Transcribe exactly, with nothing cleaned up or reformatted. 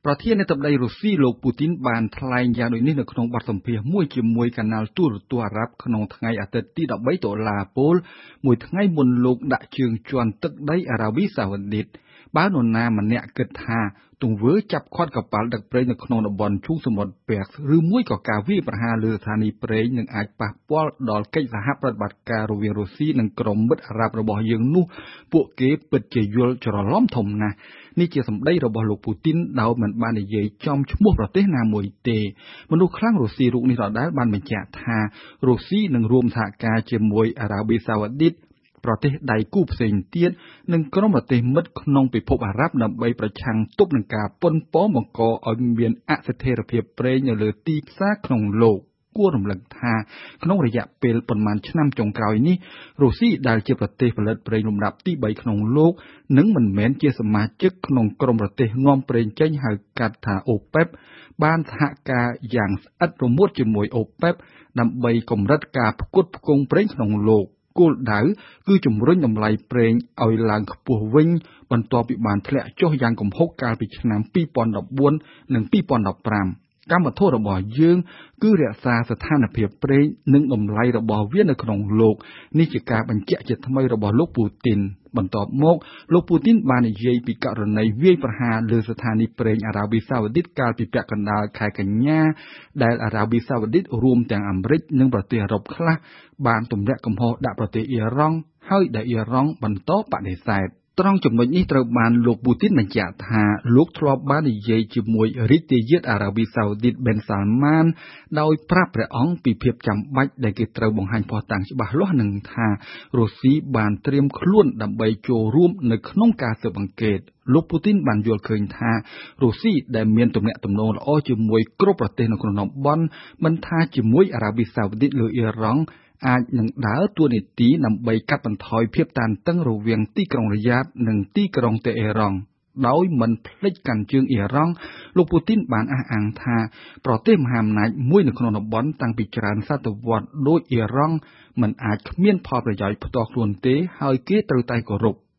ប្រធានាធិបតីរុស្ស៊ីលោកពូទីនបានថ្លែងយ៉ាងដូចនេះនៅក្នុងបទសម្ភាសន៍មួយជាមួយកាណាល់ទូរទស្សន៍អារ៉ាប់ក្នុងថ្ងៃអាទិត្យទី13តុលាពលមួយថ្ងៃមុនលោកដាក់ជើងជាន់ទឹកដីអារ៉ាប៊ីសាអូឌីតបើនរណាម្នាក់គិតថាទង្វើចាប់ឃាត់កប៉ាល់ដឹកប្រេងនៅក្នុងតំបន់ឈូងសមុទ្រពេកឬមួយក៏ការវាយប្រហារលើស្ថានីយ៍ប្រេងនឹងអាចប៉ះពាល់ដល់កិច្ចសហប្រតិបត្តិការរវាងរុស្ស៊ីនិងក្រុមមិត្តអារ៉ាប់របស់យើងនោះពួកគេពិតជាយល់ច្រឡំធំណាស់នេះជាសម្ដីរបស់លោកពូទីនដោយមិនបាននិយាយចំឈ្មោះប្រទេសណាមួយទេមនុស្សខ្លាំងរុស្ស៊ីរូបនេះដដែលបានបញ្ជាក់ថារុស្ស៊ីនឹងរួមសហការជាមួយអារ៉ាប៊ីសាអូឌីតប្រទេសដៃគូផ្សេងទៀតនិងក្រុមប្រទេសមិត្តក្នុងពិភពអារ៉ាប់ដើម្បីប្រឆាំងទប់នឹងការប៉ុនប៉ងបង្កឲ្យមានអស្ថិរភាពប្រេងនៅលើទីផ្សារក្នុងលោកគួររំលឹកថាក្នុងរយៈពេលប៉ុន្មានឆ្នាំចុងក្រោយនេះរុស្ស៊ីដែលជាប្រទេសផលិតប្រេងលំដាប់ទីបីក្នុងលោកនិងមិនមែនជាសមាជិកក្នុងក្រុមប្រទេសនាំប្រេងចេញហៅកាត់ថា អូប៉េប បានសហការយ៉ាងស្អិតរមួតជាមួយ អូប៉េប ដើម្បីកម្រិតការផ្គត់ផ្គង់ប្រេងក្នុងលោកគោលដៅគឺជំរុញតម្លៃប្រេងឲ្យឡើងខ្ពស់វិញបន្ទាប់ពីបានធ្លាក់ចុះយ៉ាងគំហុកកាលពីឆ្នាំពីរពាន់ដប់បួននិងពីរពាន់ដប់ប្រាំកម្មវត្ថុរបស់យើងគឺរក្សាស្ថានភាពប្រេងនិងតម្លៃរបស់វានៅក្នុងលោកនេះជាការបញ្ជាក់ជាថ្មីរបស់លោកពូទីនបន្ទាប់មកលោកពូទីនបាននិយាយពីករណីវាយប្រហារលើស្ថានីយ៍ប្រេងអារ៉ាប៊ីសាអូឌីតកាលពីពាក់កណ្ដាលខែកញ្ញាដែលអារ៉ាប៊ីសាអូឌីតរួមទាំងអាមេរិកនិងប្រទេសអឺរ៉ុបខ្លះបានទម្លាក់កំហុសដាក់ប្រទេសអ៊ីរ៉ង់ហើយដែលអ៊ីរ៉ង់បន្តបដិសេធត្រង់ចំណុចនេះត្រូវបានលោកពូទីនបញ្ជាក់ថាលោកធ្លាប់បាននិយាយជាមួយរាជទាយាទអារ៉ាប៊ីសាអូឌីតប៊ិនសាល់ម៉ានដោយប្រាប់ព្រះអង្គពីភាពចាំបាច់ដែលគេត្រូវបង្ហាញភស្តុតាងច្បាស់លាស់នឹងថារុស្ស៊ីបានត្រៀមខ្លួនដើម្បីចូលរួមនៅក្នុងការស៊ើបអង្កេតលោកពូទីនបានយល់ឃើញថារុស្ស៊ីដែលមានទំនាក់ទំនងល្អជាមួយគ្រប់ប្រទេសនៅក្នុងតំបន់មិនថាជាមួយអារ៉ាប៊ីសាអូឌីតឬអ៊ីរ៉ង់អាចនឹងដើរតួនាទីដើម្បីកាត់បន្ថយភាពតានតឹងរវាងទីក្រុងរីយ៉ាតនិងទីក្រុងតេហេរ៉ង់ដោយមិនភ្លេចកាន់ជើងអ៊ីរ៉ង់លោកពូទីនបានអះអាងថាប្រទេសមហាអំណាចមួយនៅក្នុងតំបន់តាំងពីច្រើនសតវត្សរ៍ដោយអ៊ីរ៉ង់មិនអាចគ្មានផលប្រយោជន៍ផ្ទាល់ខ្លួនទេហើយគេត្រូវតែគោរព